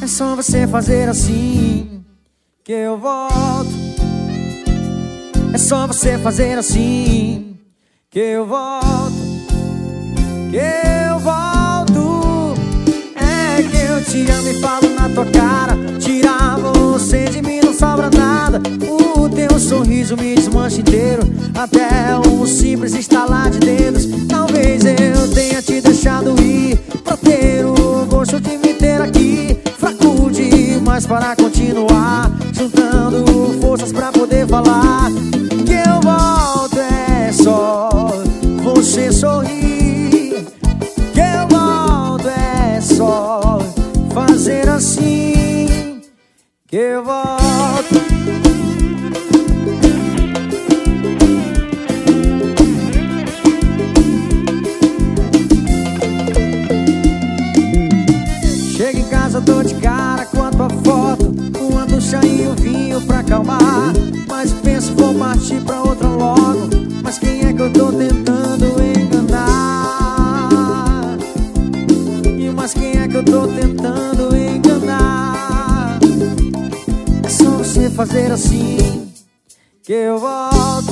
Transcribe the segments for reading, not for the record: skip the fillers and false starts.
É só você fazer assim que eu volto. É só você fazer assim que eu volto. Que eu volto. É que eu te amo e falo na tua cara. Tirar você de mim não sobra nada. O teu sorriso me desmancha inteiro. Até um simples estalar de dedos. Talvez eu tenha te deixado ir pra ter o gosto de me ter aqui. Fraco demais para continuar, juntando forças pra poder falar. Que eu volto é só você sorrir. Que eu volto é só fazer assim. Que eu volto. Chego em casa, dou de cara com a tua foto, uma ducha e um vinho pra acalmar. Mas penso, vou partir pra outra logo. Mas quem é que eu tô tentando enganar? Mas quem é que eu tô tentando enganar? É só você fazer assim que eu volto.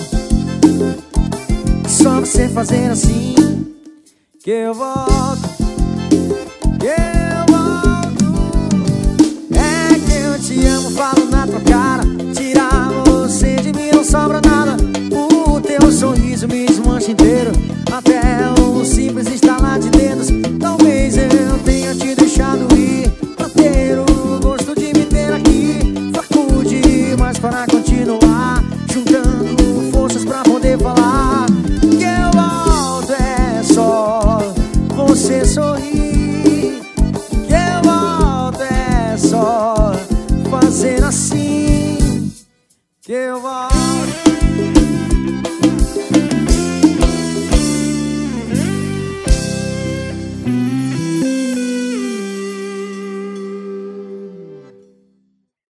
É só você fazer assim que eu volto. Que eu volto. É que eu te amo, falo na tua cara. Tirar você de mim não sobra nada. O teu sorriso me desmancha inteiro. Até um simples estalar de dedos. Talvez eu tenha te deixado ir pra ter o gosto de me ter aqui. Fraco demais para continuar, juntando forças pra poder falar. Que eu volto é só você sorrir. Que eu volto é só fazer assim. Que eu volto.